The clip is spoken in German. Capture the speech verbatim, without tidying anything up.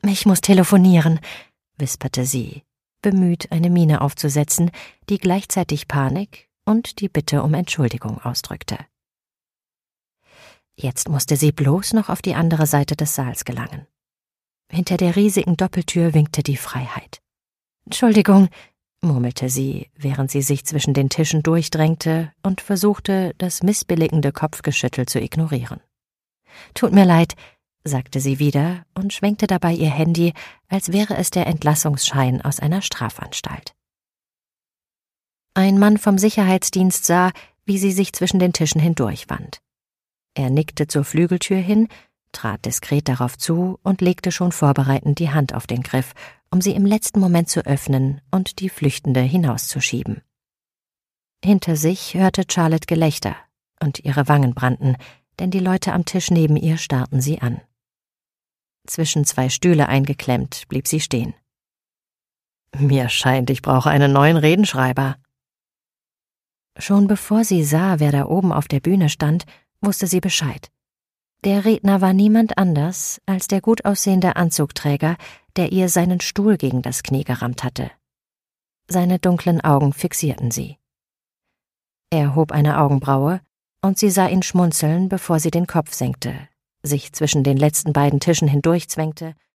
»Ich muss telefonieren«, wisperte sie, bemüht, eine Miene aufzusetzen, die gleichzeitig Panik und die Bitte um Entschuldigung ausdrückte. Jetzt musste sie bloß noch auf die andere Seite des Saals gelangen. Hinter der riesigen Doppeltür winkte die Freiheit. »Entschuldigung«, murmelte sie, während sie sich zwischen den Tischen durchdrängte und versuchte, das missbilligende Kopfgeschüttel zu ignorieren. »Tut mir leid«, sagte sie wieder und schwenkte dabei ihr Handy, als wäre es der Entlassungsschein aus einer Strafanstalt. Ein Mann vom Sicherheitsdienst sah, wie sie sich zwischen den Tischen hindurchwand. Er nickte zur Flügeltür hin, trat diskret darauf zu und legte schon vorbereitend die Hand auf den Griff, um sie im letzten Moment zu öffnen und die Flüchtende hinauszuschieben. Hinter sich hörte Charlotte Gelächter, und ihre Wangen brannten, denn die Leute am Tisch neben ihr starrten sie an. Zwischen zwei Stühle eingeklemmt blieb sie stehen. »Mir scheint, ich brauche einen neuen Redenschreiber.« Schon bevor sie sah, wer da oben auf der Bühne stand, wusste sie Bescheid. Der Redner war niemand anders als der gut aussehende Anzugträger, der ihr seinen Stuhl gegen das Knie gerammt hatte. Seine dunklen Augen fixierten sie. Er hob eine Augenbraue, und sie sah ihn schmunzeln, bevor sie den Kopf senkte, sich zwischen den letzten beiden Tischen hindurchzwängte